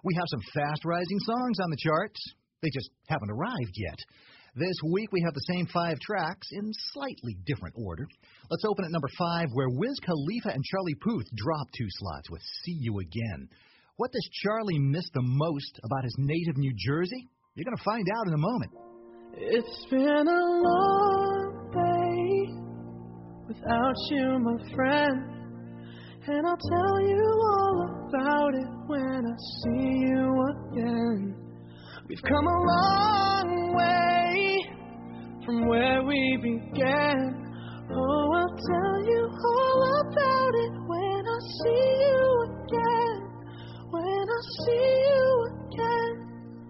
We have some fast-rising songs on the charts. They just haven't arrived yet. This week we have the same 5 tracks in slightly different order. Let's open at number 5, where Wiz Khalifa and Charlie Puth drop 2 slots with See You Again. What does Charlie miss the most about his native New Jersey? You're going to find out in a moment. It's been a long day without you, my friend. And I'll tell you all about it when I see you again. We've come a long way from where we began. Oh, I'll tell you all about it when I see you again. When I see you again.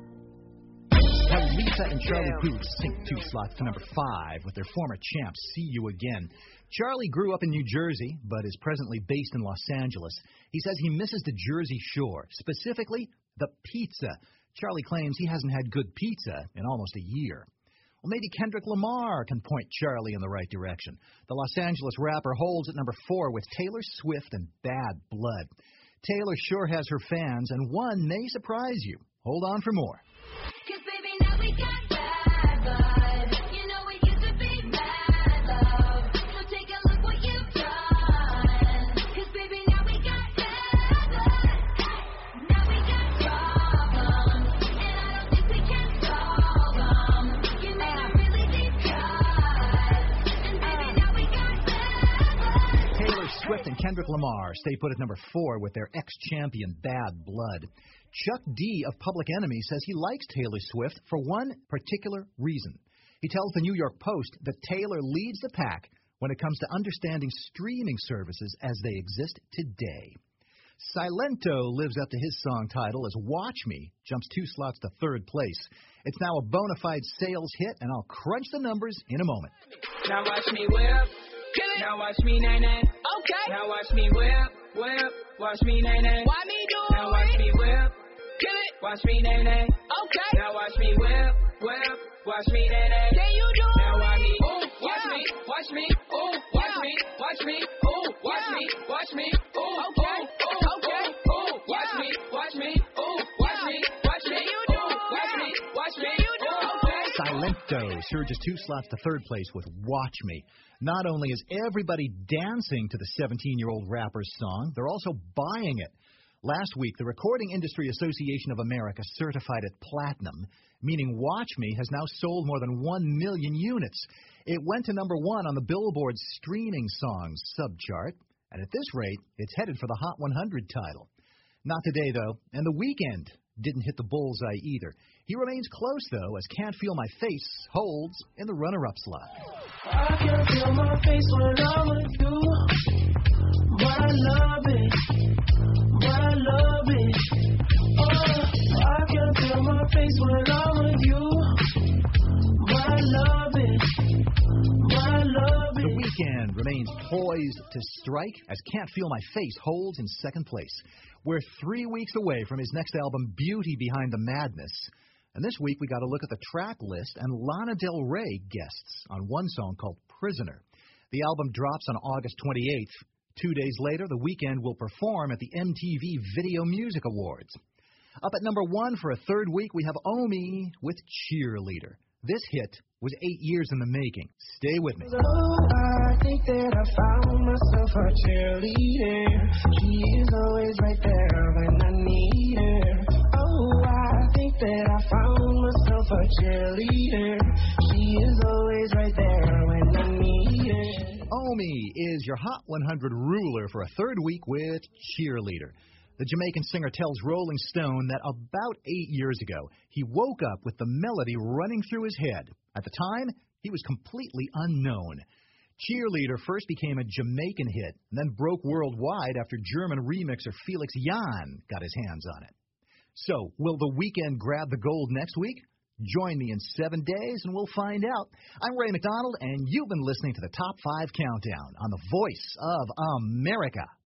Lisa and Charlie Puth sink 2 slots to number 5 with their former champ, See You Again. Charlie grew up in New Jersey, but is presently based in Los Angeles. He says he misses the Jersey Shore, specifically the pizza. Charlie claims he hasn't had good pizza in almost a year. Well, maybe Kendrick Lamar can point Charlie in the right direction. The Los Angeles rapper holds at number 4 with Taylor Swift and Bad Blood. Taylor sure has her fans, and one may surprise you. Hold on for more. We got bad blood. You know we used to be mad love. So take a look what you've done. 'Cause baby now we got bad blood. Now we got problems. And I don't think we can solve them. You made a really deep cut. And baby now we got bad blood. Taylor Swift and Kendrick Lamar stay put at number 4 with their ex-champion Bad Blood. Chuck D of Public Enemy says he likes Taylor Swift for one particular reason. He tells the New York Post that Taylor leads the pack when it comes to understanding streaming services as they exist today. Silento lives up to his song title as Watch Me jumps 2 slots to 3rd place. It's now a bona fide sales hit, and I'll crunch the numbers in a moment. Now watch me whip. Now watch me nay-nay. Okay. Now watch me whip. Watch me nay-nay. Why me do Now watch me whip. Kill it. Watch me nay-nay. Okay. Now watch me whip. Watch me nay-nay. Can you do it? Now watch me. Ooh, watch Yeah. me. Watch me. Ooh, watch me. Watch me. Ooh, watch Yeah. me. Watch me. Ooh, Okay. ooh, Okay. ooh, ooh. Watch Yeah. me. Watch me. Ooh, watch Yeah. me. Watch me. Can you do Ooh, it? watch me. Watch me. Can you do it? Okay. Silento surges 2 slots to 3rd place with Watch Me. Not only is everybody dancing to the 17-year-old rapper's song, they're also buying it. Last week, the Recording Industry Association of America certified it platinum, meaning Watch Me has now sold more than 1 million units. It went to number 1 on the Billboard Streaming Songs subchart, and at this rate, it's headed for the Hot 100 title. Not today, though, and The Weeknd didn't hit the bullseye either. He remains close, though, as Can't Feel My Face holds in the runner-up slot. I can feel my face when I'm with you, but I love it, Oh, I can feel my face when I'm with you, but I love it, The Weeknd remains poised to strike as Can't Feel My Face holds in 2nd place. We're 3 weeks away from his next album, Beauty Behind the Madness. And this week we got a look at the track list and Lana Del Rey guests on one song called Prisoner. The album drops on August 28th. 2 days later, The Weeknd will perform at the MTV Video Music Awards. Up at number 1 for a 3rd week, we have Omi with Cheerleader. This hit was 8 years in the making. Stay with me. Oh, I think that I found myself a cheerleader. She is always right there when I need her. Oh, I think that I found myself a cheerleader. She is always right there when I need her. Omi is your Hot 100 ruler for a 3rd week with Cheerleader. The Jamaican singer tells Rolling Stone that about 8 years ago, he woke up with the melody running through his head. At the time, he was completely unknown. Cheerleader first became a Jamaican hit, and then broke worldwide after German remixer Felix Jan got his hands on it. So, will The Weeknd grab the gold next week? Join me in 7 days, and we'll find out. I'm Ray McDonald, and you've been listening to the Top 5 Countdown on the Voice of America.